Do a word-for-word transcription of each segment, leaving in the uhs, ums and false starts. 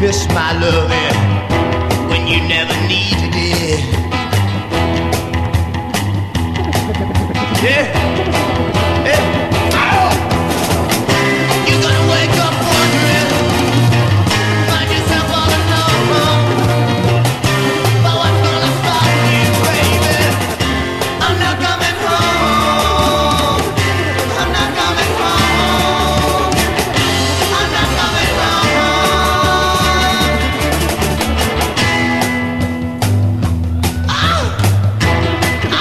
miss my loving when you never needed it. Yeah. Yeah. Ow! You're gonna wake up wondering, find yourself all alone. But what's gonna stop you, baby? I'm not coming home. I'm not coming home. I'm not coming home. Ah! Ah!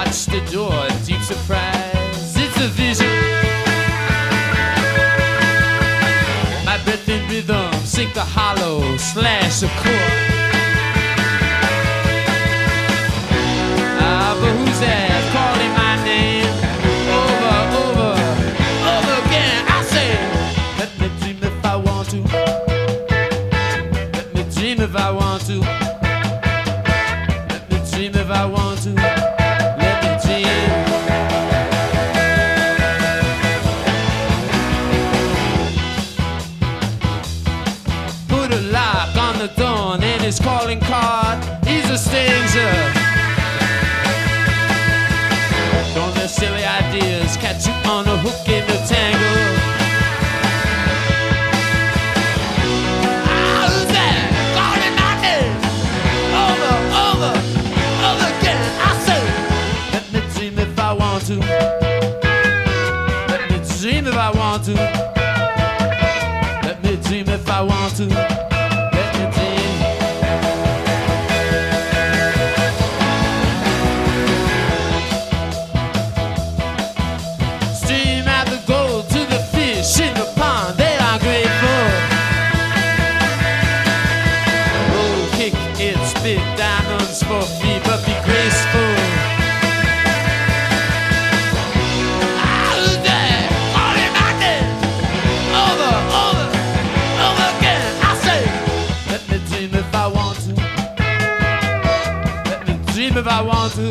Watch the door, deep surprise. It's a vision. My breath in rhythm, sink the hollow, slash a chord. Ah, but who's that calling my name? Over, over, over again. I say, let me dream if I want to. Let me dream if I want to. Let me dream if I want to. Let me dream. Put a lock on the door and his calling card. He's a stranger. Don't let silly ideas catch you on a hook in the tangle. Ah, who's that? Calling my name. Over, over, over again. I say, let me dream if I want to. Let me dream if I want to. Let me dream if I want to. Let me dream. Stream out the gold to the fish in the pond. They are grateful. Oh, kick it, spit diamonds for free, but be graceful. Ah, who's that? Calling my name. Over, over, over again. I say, let me dream if I want to. Let me dream if I want to.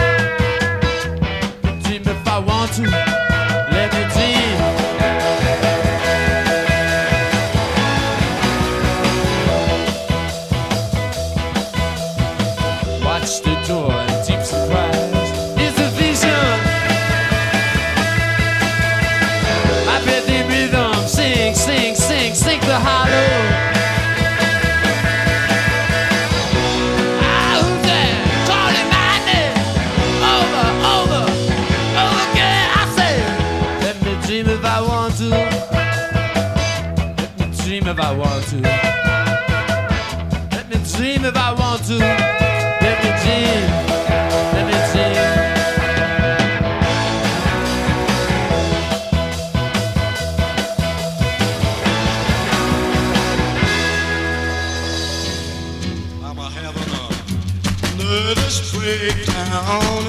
Let me dream if I want to. Let me dream. Watch the door in deep surprise. It's a vision. My breath in rhythm, sing, sing, sing, sing the hollow. Ah, who's that? Calling my name. Over, over, over again. I say, let me dream if I want to. Let me dream if I want to. Let me dream if I want to. Let me dream. Let me dream. I'm a having a nervous breakdown,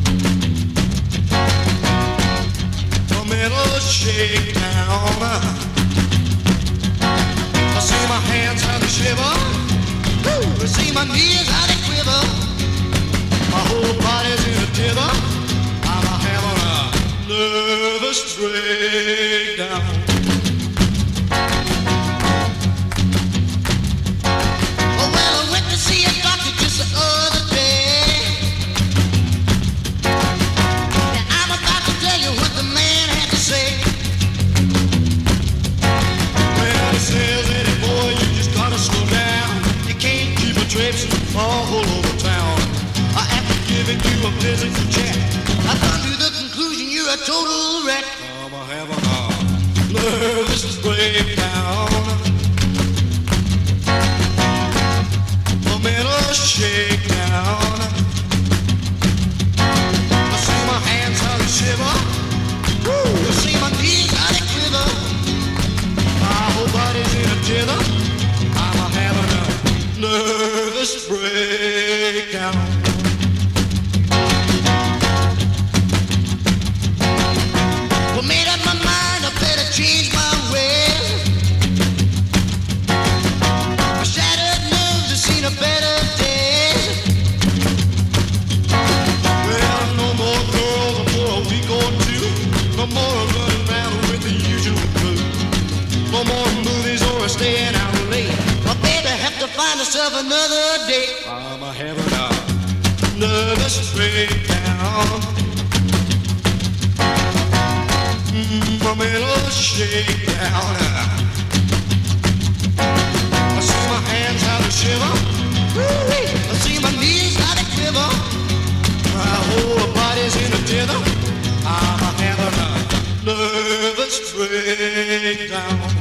a mental shakedown. I see my hands how they shiver, I see my knees how they quiver, my whole body's in a tither. I'm a having a nervous breakdown. Oh, well, I went to see a doctor just the other day. Now I'm about to tell you what the man had to say. Well, he says, Eddie boy, you just gotta slow down. You can't keep a traipsing all over town. After giving you a physical check, I come to the conclusion you're a total wreck. I'm a having a nervous breakdown, a mental shakedown. I see my hands how they shiver, I see my knees how they quiver, my whole body's in a tither. I'm a having a nervous breakdown. Well, made up my mind, I better change my ways. My shattered nerves have seen a better day. Well, no more girls for a week or two. No more running around with the usual crew. No more movies or staying out late. My baby have to find herself another date. I'm a having a nervous breakdown. Mm, I'm in a shakedown. I see my hands how they shiver. I see my knees how they quiver. My whole body's in a tither. I'm a having a nervous breakdown.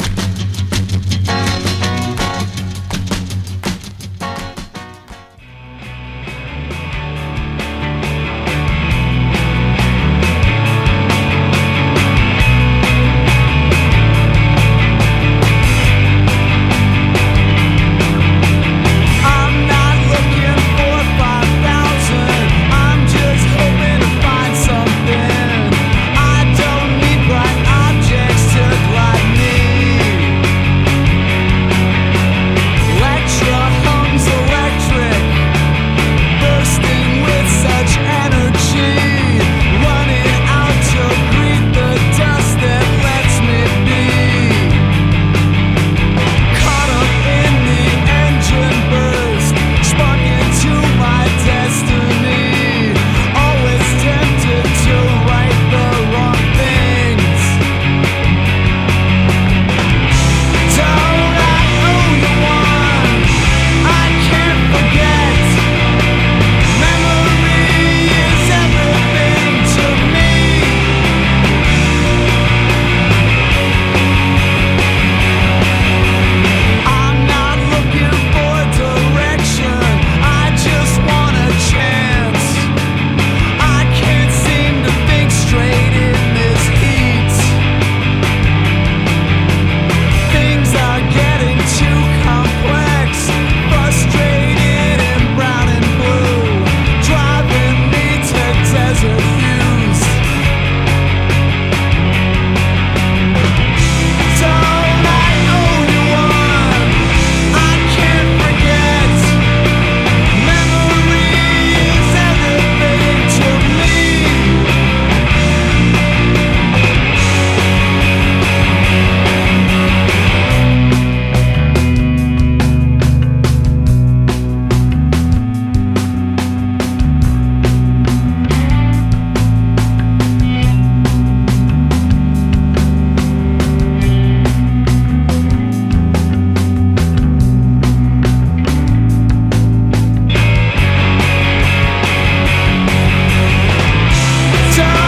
time.